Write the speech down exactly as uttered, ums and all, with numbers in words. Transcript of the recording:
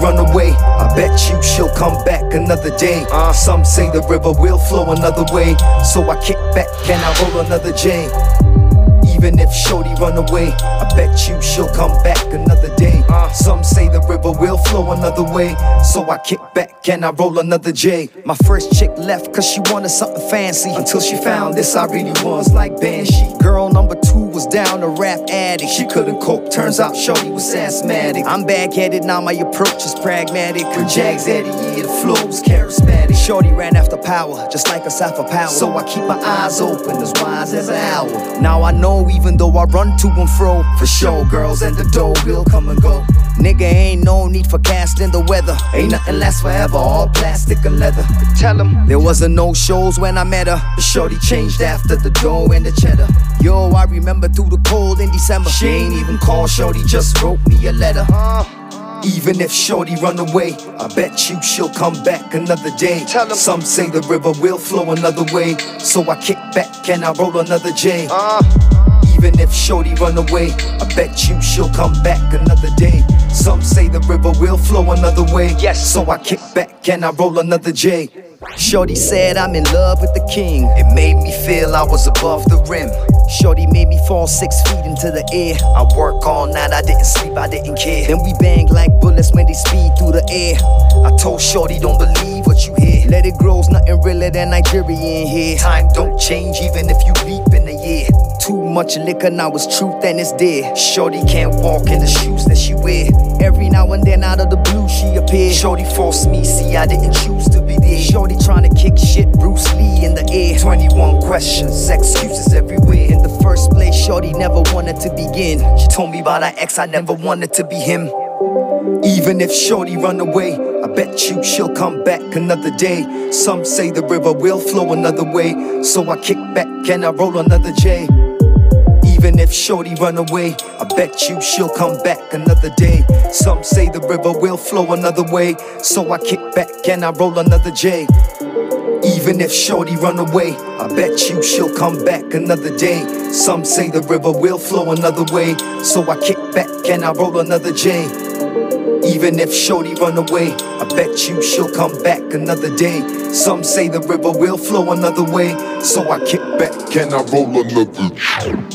run away, I bet you she'll come back another day. uh, Some say the river will flow another way, so I kick back and I roll another J. Even if shorty run away, I bet you she'll come back another day. uh, Some say the river will flow another way, so I kick back and I roll another J. My first chick left cause she wanted something fancy, until she found this I really was like Banshee. Girl number two was down a rap addict, she couldn't cope, turns out shorty was asthmatic. I'm back-headed, now my approach is pragmatic. When Jags Eddie, yeah, the flow was charismatic. Shorty ran after power, just like a Sapphire Power, so I keep my eyes open, as wise as an owl. Now I know even though I run to and fro, for sure girls and the dough will come and go. Nigga, ain't no need for casting the weather, ain't nothing lasts forever, all plastic and leather. Tell him there wasn't no shows when I met her, the shorty changed after the dough and the cheddar. Yo, I remember through the cold in December, she ain't even called shorty, just wrote me a letter. uh. Even if shorty run away, I bet you she'll come back another day. Tell 'em. Some say the river will flow another way, so I kick back and I roll another J. uh. Even if shorty run away, I bet you she'll come back another day. Some say the river will flow another way, yes, so I kick back and I roll another J. Shorty said I'm in love with the king, it made me feel I was above the rim. Shorty made me fall six feet into the air. I work all night, I didn't sleep, I didn't care. Then we bang like bullets when they speed through the air. I told shorty don't believe what you hear, let it grow's nothing realer than Nigerian here. Time don't change even if you leap in the year. Too much liquor, now it's truth and it's dead. Shorty can't walk in the shoes that she wear. Every now and then out of the blue she appeared. Shorty forced me, see I didn't choose to be there. Shorty trying to kick shit, Bruce Lee in the air. Twenty-one questions, excuses everywhere. In the first place, shorty never wanted to begin. She told me about her ex, I never wanted to be him. Even if shorty run away, I bet you she'll come back another day. Some say the river will flow another way, so I kick back and I roll another J. Even if shorty run away, I bet you she'll come back another day. Some say the river will flow another way, so I kick back and I roll another J. Even if shorty run away, I bet you she'll come back another day. Some say the river will flow another way, so I kick back and I roll another J. Even if shorty run away, I bet you she'll come back another day. Some say the river will flow another way, so I kick back and I roll another J.